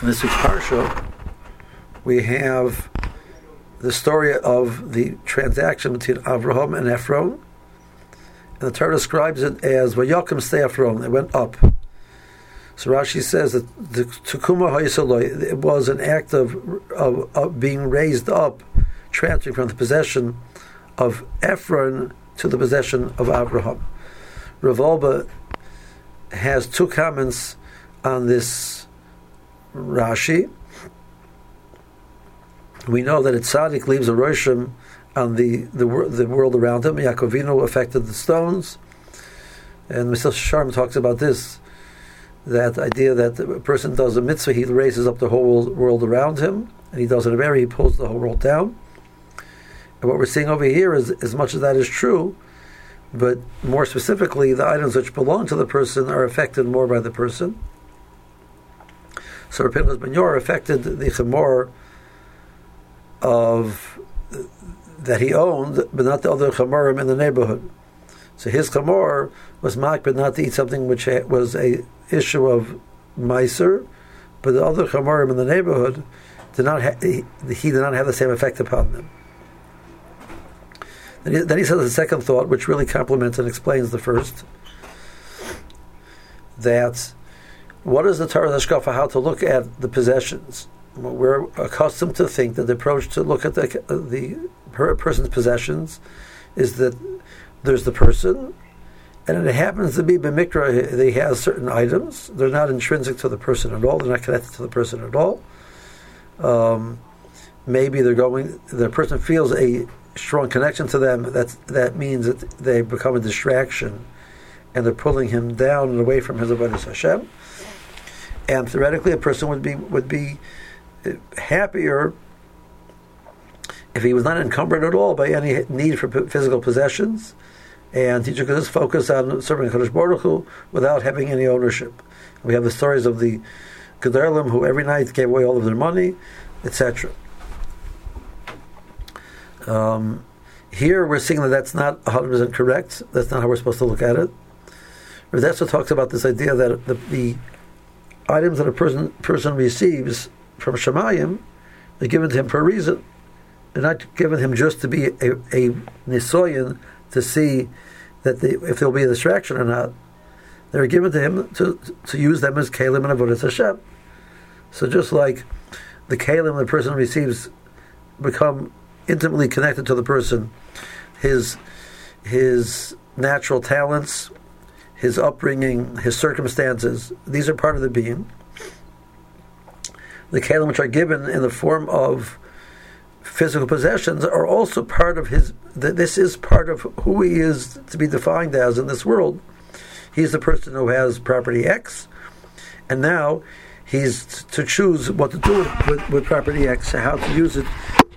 In this week's parsha, we have the story of the transaction between Avraham and Ephron, and the Torah describes it as Vayakim stay Ephron. It went up. So Rashi says that the Tukuma Hayisaloi, it was an act of being raised up, transferring from the possession of Ephron to the possession of Avraham. Rav Wolbe has two comments on this Rashi. We know that Tzaddik leaves a roshim on the world around him. Yaakov Avinu affected the stones, and Mr. Sharm talks about this, that idea that a person does a mitzvah, he raises up the whole world around him, and he does it in a he pulls the whole world down. And what we're seeing over here is, as much as that is true, but more specifically, the items which belong to the person are affected more by the person. So Pinchas ben Yair affected the chamor that he owned, but not the other chamorim in the neighborhood. So his chamor was makbid not to eat something which was a issue of meiser, but the other chamorim in the neighborhood did not he did not have the same effect upon them. Then he says a second thought, which really complements and explains the first, that what is the Torah's hashkafa, how to look at the possessions? We're accustomed to think that the approach to look at the person's possessions is that there's the person, and it happens to be b'mikra, they have certain items. They're not intrinsic to the person at all. They're not connected to the person at all. Maybe the person feels a strong connection to them. That means that they become a distraction, and they're pulling him down and away from his avodas Hashem. And theoretically, a person would be happier if he was not encumbered at all by any need for physical possessions, and he could just focus on serving Kadosh Baruch Hu without having any ownership. We have the stories of the Gedolim who every night gave away all of their money, etc. Here we're seeing that that's not 100% correct. That's not how we're supposed to look at it. That's what talks about this idea that the items that a person receives from Shemayim are given to him for a reason. They're not given him just to be a nisoyan to see that if there'll be a distraction or not. They're given to him to use them as kelim and avodas Hashem. So just like the kelim the person receives become intimately connected to the person, his natural talents, his upbringing, his circumstances, these are part of the being. The kelim which are given in the form of physical possessions are also part of this is part of who he is to be defined as in this world. He's the person who has property X, and now he's to choose what to do with property X, how to use it,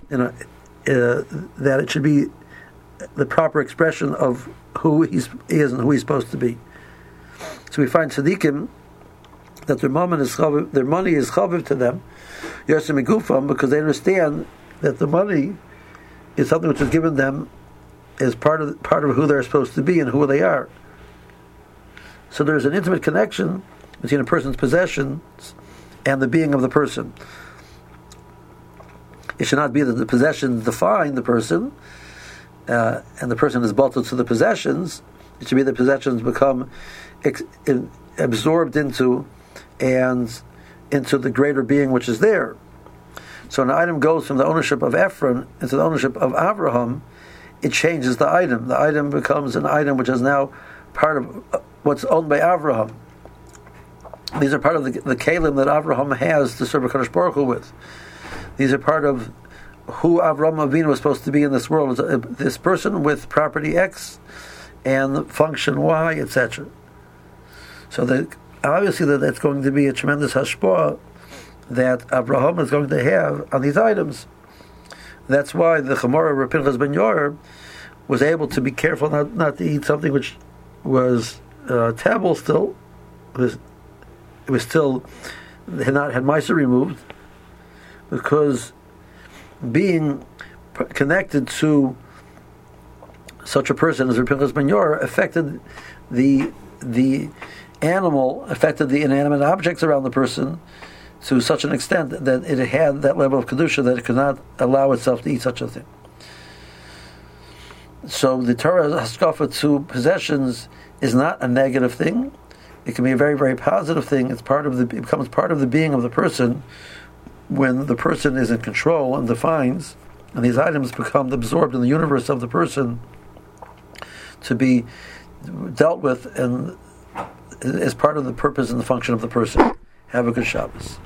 that it should be the proper expression of who he is and who he's supposed to be. So we find tzaddikim that their money is chaviv to them, yosim igufam, because they understand that the money is something which is given them as part of who they're supposed to be and who they are. So there's an intimate connection between a person's possessions and the being of the person. It should not be that the possessions define the person, and the person is bolted to the possessions. It should be that possessions become absorbed into the greater being which is there. So an item goes from the ownership of Ephron into the ownership of Avraham, it changes the item. The item becomes an item which is now part of what's owned by Avraham. These are part of the kelim that Avraham has to serve Kadosh Baruch Hu with. These are part of who Avraham Avinu was supposed to be in this world. This person with property X and function Y, etc. So obviously that's going to be a tremendous hashpah that Avraham is going to have on these items. That's why the Chamorah of Pinchas ben Yair was able to be careful not to eat something which was tabel still. It was still had not had meiser removed, because being connected to such a person as Pinchas ben Yair affected the animal, affected the inanimate objects around the person, to such an extent that it had that level of kedusha that it could not allow itself to eat such a thing. So the Torah haskafa to possessions is not a negative thing. It can be a very, very positive thing. It becomes part of the being of the person when the person is in control and defines, and these items become absorbed in the universe of the person to be dealt with and is part of the purpose and the function of the person. Have a good Shabbos.